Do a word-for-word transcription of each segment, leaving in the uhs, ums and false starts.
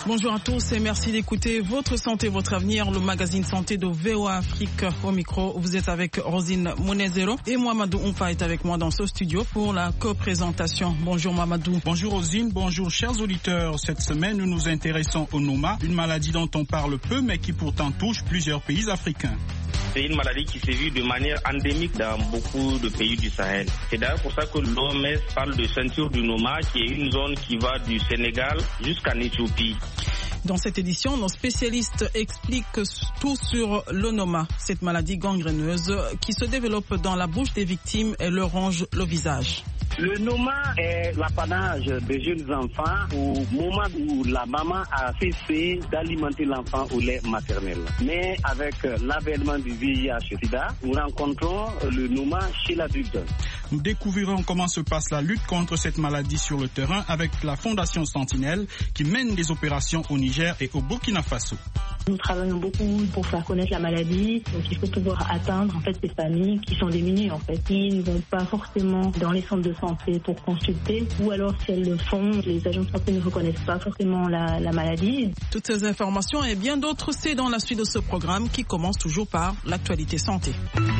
Bonjour à tous et merci d'écouter Votre Santé, Votre Avenir, le magazine santé de V O A Afrique. Au micro, vous êtes avec Rosine Monezero et Mamadou Ompa est avec moi dans ce studio pour la co-présentation. Bonjour Mamadou. Bonjour Rosine, bonjour chers auditeurs. Cette semaine, nous nous intéressons au Noma, une maladie dont on parle peu mais qui pourtant touche plusieurs pays africains. C'est une maladie qui sévit de manière endémique dans beaucoup de pays du Sahel. C'est d'ailleurs pour ça que l'O M S parle de ceinture du Noma, qui est une zone qui va du Sénégal jusqu'en Éthiopie. Dans cette édition, nos spécialistes expliquent tout sur le Noma, cette maladie gangréneuse qui se développe dans la bouche des victimes et leur ronge le visage. Le Noma est l'apanage des jeunes enfants au moment où la maman a cessé d'alimenter l'enfant au lait maternel. Mais avec l'avènement du V I H-Sida, nous rencontrons le Noma chez l'adulte. Nous découvrirons comment se passe la lutte contre cette maladie sur le terrain avec la Fondation Sentinelle qui mène des opérations au Niger et au Burkina Faso. Nous travaillons beaucoup pour faire connaître la maladie, donc il faut pouvoir atteindre en fait ces familles qui sont démunies en fait, qui ne vont pas forcément dans les centres de santé pour consulter, ou alors si elles le font, les agents de santé ne reconnaissent pas forcément la, la maladie. Toutes ces informations et bien d'autres, c'est dans la suite de ce programme qui commence toujours par l'actualité santé.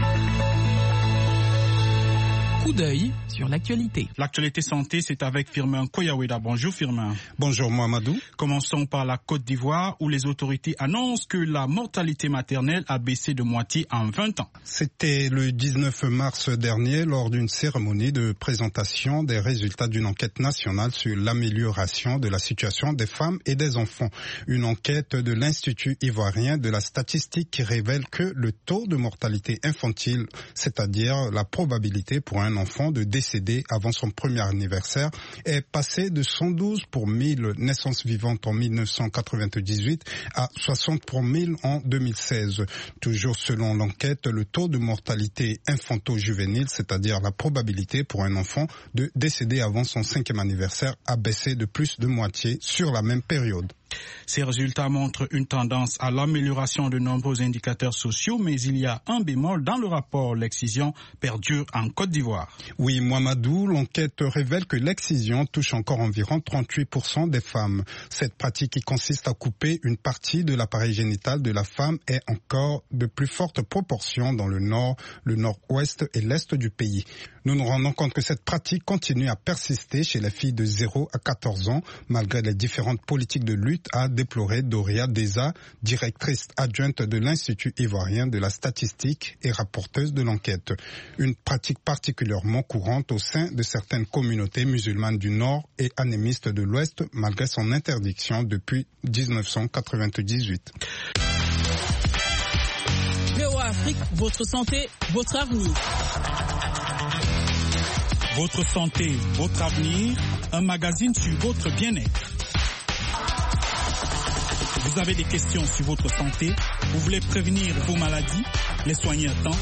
Coup d'œil sur l'actualité. L'actualité santé, c'est avec Firmin Koyaweda. Bonjour Firmin. Bonjour Mohamedou. Commençons par la Côte d'Ivoire où les autorités annoncent que la mortalité maternelle a baissé de moitié en vingt ans. C'était le dix-neuf mars dernier lors d'une cérémonie de présentation des résultats d'une enquête nationale sur l'amélioration de la situation des femmes et des enfants. Une enquête de l'Institut ivoirien de la statistique qui révèle que le taux de mortalité infantile, c'est-à-dire la probabilité pour un enfant de décéder avant son premier anniversaire, est passé de cent douze pour mille naissances vivantes en mille neuf cent quatre-vingt-dix-huit à soixante pour mille en deux mille seize. Toujours selon l'enquête, le taux de mortalité infanto-juvénile, c'est-à-dire la probabilité pour un enfant de décéder avant son cinquième anniversaire, a baissé de plus de moitié sur la même période. Ces résultats montrent une tendance à l'amélioration de nombreux indicateurs sociaux, mais il y a un bémol dans le rapport. L'excision perdure en Côte d'Ivoire. Oui, Mohamedou, l'enquête révèle que l'excision touche encore environ trente-huit pour cent des femmes. Cette pratique qui consiste à couper une partie de l'appareil génital de la femme est encore de plus forte proportion dans le nord, le nord-ouest et l'est du pays. Nous nous rendons compte que cette pratique continue à persister chez les filles de zéro à quatorze ans, malgré les différentes politiques de lutte, a déploré Doria Deza, directrice adjointe de l'Institut ivoirien de la statistique et rapporteuse de l'enquête. Une pratique particulièrement courante au sein de certaines communautés musulmanes du Nord et animistes de l'Ouest, malgré son interdiction depuis dix-neuf cent quatre-vingt-dix-huit. V O A Afrique, votre santé, votre avenir. Votre santé, votre avenir, un magazine sur votre bien-être. Vous avez des questions sur votre santé, vous voulez prévenir vos maladies, les soigner à temps.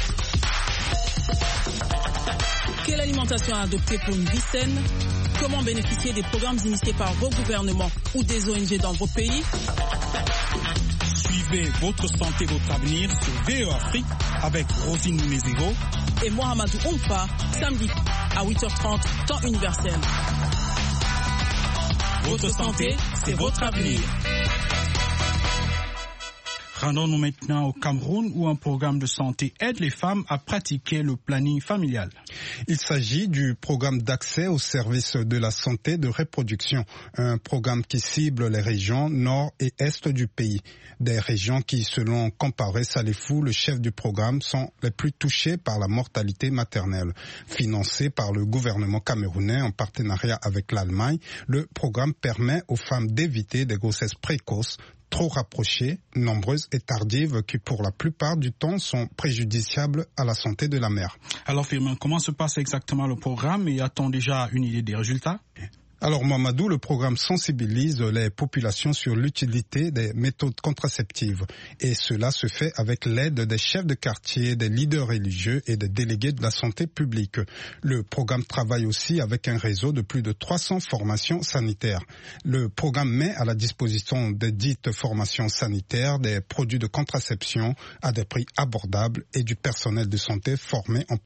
Quelle alimentation adopter pour une vie saine? Comment bénéficier des programmes initiés par vos gouvernements ou des O N G dans vos pays? Suivez Votre santé, votre avenir sur V O A Afrique avec Rosine Monezero et Mohamedou Ompa, samedi à huit heures trente, temps universel. Votre santé, c'est votre avenir. Rendons-nous maintenant au Cameroun où un programme de santé aide les femmes à pratiquer le planning familial. Il s'agit du programme d'accès aux services de la santé de reproduction, un programme qui cible les régions nord et est du pays. Des régions qui, selon Comparé Salifou, le chef du programme, sont les plus touchées par la mortalité maternelle. Financé par le gouvernement camerounais en partenariat avec l'Allemagne, le programme permet aux femmes d'éviter des grossesses précoces, trop rapprochées, nombreuses et tardives qui pour la plupart du temps sont préjudiciables à la santé de la mère. Alors Firmin, comment se passe exactement le programme et a-t-on déjà une idée des résultats ? Alors Mamadou, le programme sensibilise les populations sur l'utilité des méthodes contraceptives et cela se fait avec l'aide des chefs de quartier, des leaders religieux et des délégués de la santé publique. Le programme travaille aussi avec un réseau de plus de trois cents formations sanitaires. Le programme met à la disposition des dites formations sanitaires des produits de contraception à des prix abordables et du personnel de santé formé en